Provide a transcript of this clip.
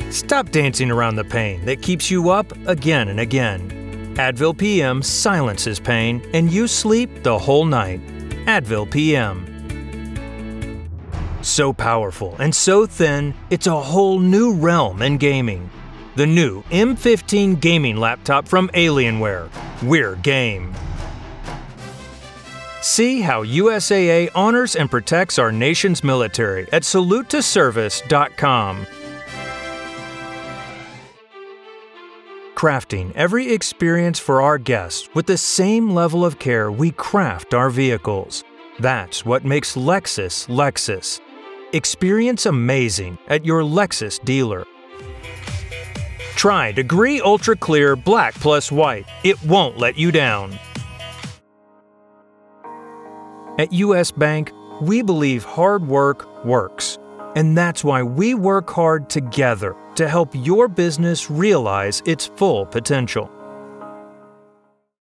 Stop dancing around the pain that keeps you up again and again. Advil PM silences pain and you sleep the whole night. Advil PM. So powerful and so thin, it's a whole new realm in gaming. The new M15 gaming laptop from Alienware. We're game. See how USAA honors and protects our nation's military at salutetoservice.com. Crafting every experience for our guests with the same level of care we craft our vehicles. That's what makes Lexus Lexus. Experience amazing at your Lexus dealer. Try Degree Ultra Clear Black Plus White. It won't let you down. At US Bank, we believe hard work works. And that's why we work hard together to help your business realize its full potential.